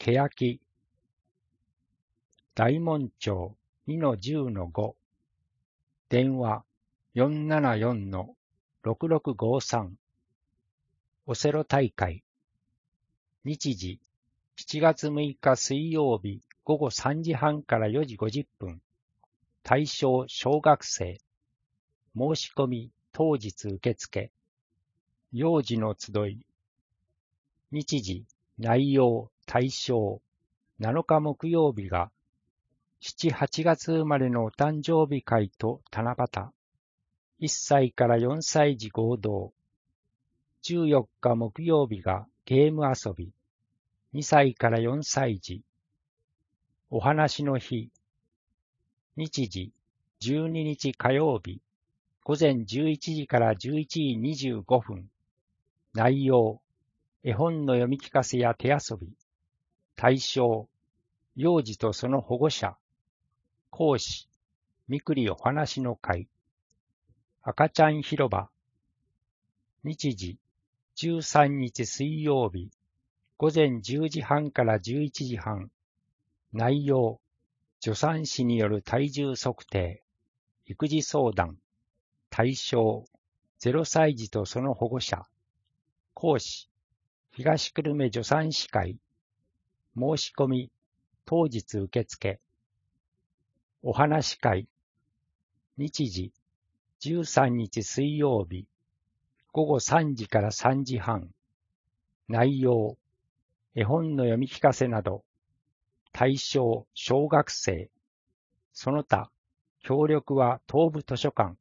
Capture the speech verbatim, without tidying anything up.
けやき。大門町 にのじゅうのご。電話 よんななよんのろくろくごさん。オセロ大会。日時しちがつむいか水曜日ごごさんじはんからよじごじゅっぷん。対象小学生。申し込み当日受付。幼児の集い。日時、内容、対象。なのか木曜日がしち、はちがつ生まれのお誕生日会と七夕。いっさいからよんさい児合同。じゅうよっか木曜日がゲーム遊び。にさいからよんさい児。お話の日。日時、じゅうににち火曜日。午前じゅういちじからじゅういちじにじゅうごふん。内容、絵本の読み聞かせや手遊び。対象、幼児とその保護者。講師、みくりお話の会。赤ちゃん広場。日時、じゅうさんにち水曜日。午前じゅうじはんからじゅういちじはん。内容、助産師による体重測定。育児相談。対象、ゼロさい児とその保護者。講師、東久留米助産師会。申し込み、当日受付。お話会。日時、じゅうさんにち水曜日。ごごさんじからさんじはん。内容、絵本の読み聞かせなど。対象、小学生。その他、協力は東部図書館。